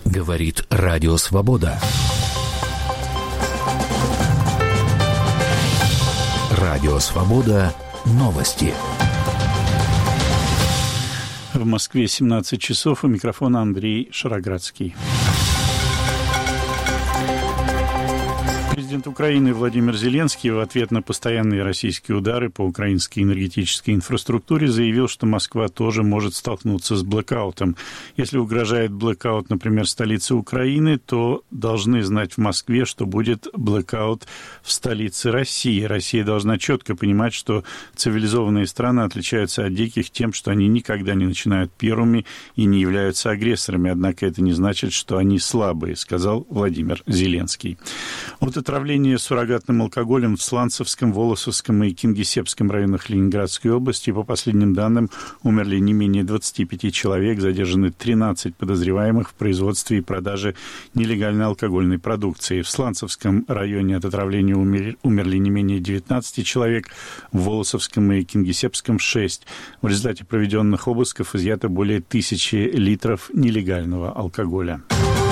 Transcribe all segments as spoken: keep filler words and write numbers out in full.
Говорит Радио Свобода. Радио Свобода. Новости. В Москве семнадцать часов. У микрофона Андрей Шароградский. Президент Украины Владимир Зеленский в ответ на постоянные российские удары по украинской энергетической инфраструктуре заявил, что Москва тоже может столкнуться с блэкаутом. Если угрожает блэкаут, например, столице Украины, то должны знать в Москве, что будет блэкаут в столице России. Россия должна четко понимать, что цивилизованные страны отличаются от диких тем, что они никогда не начинают первыми и не являются агрессорами. Однако это не значит, что они слабые, сказал Владимир Зеленский. От отравления суррогатным алкоголем в Сланцевском, Волосовском и Кингисеппском районах Ленинградской области, по последним данным, умерли не менее двадцати пяти человек, задержаны тринадцать подозреваемых в производстве и продаже нелегальной алкогольной продукции. В Сланцевском районе от отравления умерли не менее девятнадцати человек, в Волосовском и Кингисеппском шесть. В результате проведенных обысков изъято более тысячи литров нелегального алкоголя.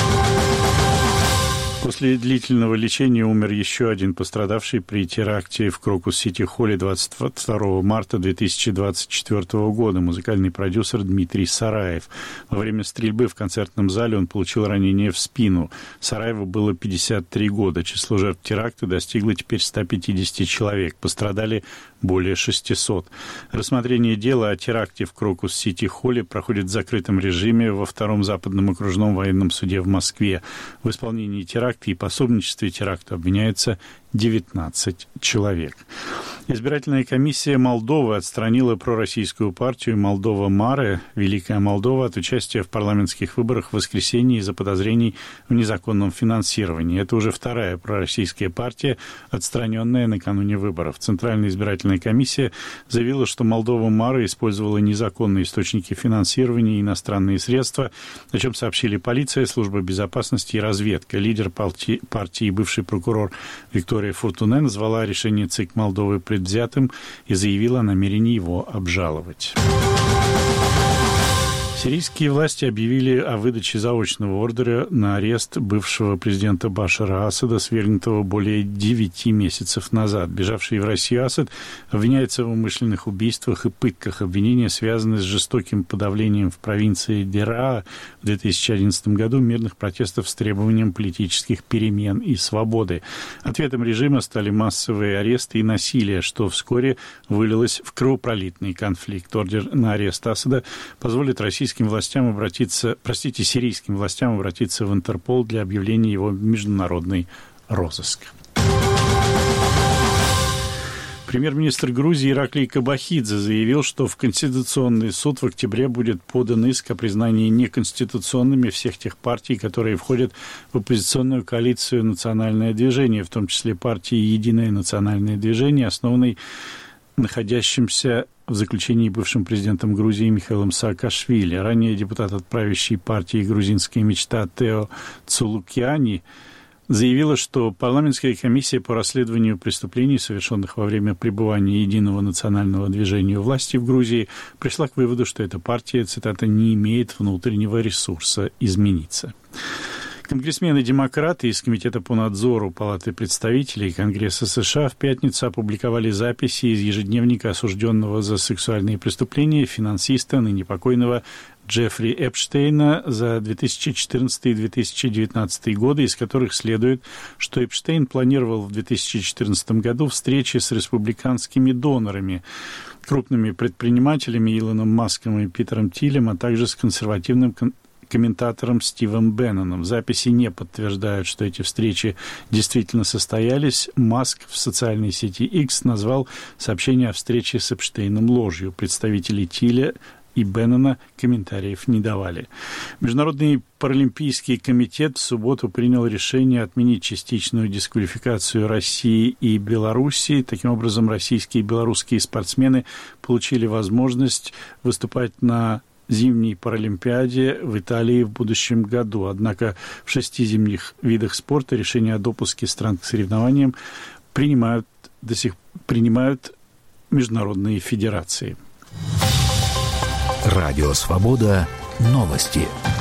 После длительного лечения умер еще один пострадавший при теракте в Крокус-Сити-Холле двадцать второго марта две тысячи двадцать четвёртого года. Музыкальный продюсер Дмитрий Сараев. Во время стрельбы в концертном зале он получил ранение в спину. Сараеву было пятьдесят три года. Число жертв теракта достигло теперь ста пятидесяти человек. Пострадали более шестисот. Рассмотрение дела о теракте в Крокус-Сити-Холле проходит в закрытом режиме во Втором западном окружном военном суде в Москве. В исполнении теракта и пособничестве теракту обвиняется девятнадцать человек. Избирательная комиссия Молдовы отстранила пророссийскую партию «Молдова Маре», «Великая Молдова», от участия в парламентских выборах в воскресенье из-за подозрений в незаконном финансировании. Это уже вторая пророссийская партия, отстраненная накануне выборов. Центральная избирательная комиссия заявила, что «Молдова Маре» использовала незаконные источники финансирования и иностранные средства, о чем сообщили полиция, служба безопасности и разведка. Лидер партии, партии бывший прокурор Виктория Фуртуне назвала решение ЦИК Молдовы предвзятым и заявила о намерении его обжаловать. Сирийские власти объявили о выдаче заочного ордера на арест бывшего президента Башара Асада, свергнутого более девяти месяцев назад. Бежавший в Россию Асад обвиняется в умышленных убийствах и пытках. Обвинения связаны с жестоким подавлением в провинции Дераа в две тысячи одиннадцатом году мирных протестов с требованием политических перемен и свободы. Ответом режима стали массовые аресты и насилие, что вскоре вылилось в кровопролитный конфликт. Ордер на арест Асада позволит российским властям обратиться, простите, сирийским властям обратиться в Интерпол для объявления его в международный розыск. Премьер-министр Грузии Ираклий Кобахидзе заявил, что в Конституционный суд в октябре будет подан иск о признании неконституционными всех тех партий, которые входят в оппозиционную коалицию «Национальное движение», в том числе партии «Единое национальное движение», основанной находящимся в заключении бывшим президентом Грузии Михаилом Саакашвили. Ранее депутат от правящей партии «Грузинская мечта» Тео Цулукиани заявила, что парламентская комиссия по расследованию преступлений, совершенных во время пребывания Единого национального движения у власти в Грузии, пришла к выводу, что эта партия, цитата, «не имеет внутреннего ресурса измениться». Конгрессмены-демократы из Комитета по надзору Палаты представителей Конгресса США в пятницу опубликовали записи из ежедневника осужденного за сексуальные преступления финансиста, ныне покойного Джеффри Эпштейна за две тысячи четырнадцатый и две тысячи девятнадцатый годы, из которых следует, что Эпштейн планировал в две тысячи четырнадцатом году встречи с республиканскими донорами, крупными предпринимателями Илоном Маском и Питером Тилем, а также с консервативным комментатором Стивом Бенноном. Записи не подтверждают, что эти встречи действительно состоялись. Маск в социальной сети X назвал сообщение о встрече с Эпштейном ложью. Представители Тиля и Беннона комментариев не давали. Международный паралимпийский комитет в субботу принял решение отменить частичную дисквалификацию России и Белоруссии. Таким образом, российские и белорусские спортсмены получили возможность выступать на зимней Паралимпиаде в Италии в будущем году. Однако в шести зимних видах спорта решение о допуске стран к соревнованиям принимают, до сих, принимают международные федерации. Радио «Свобода». Новости.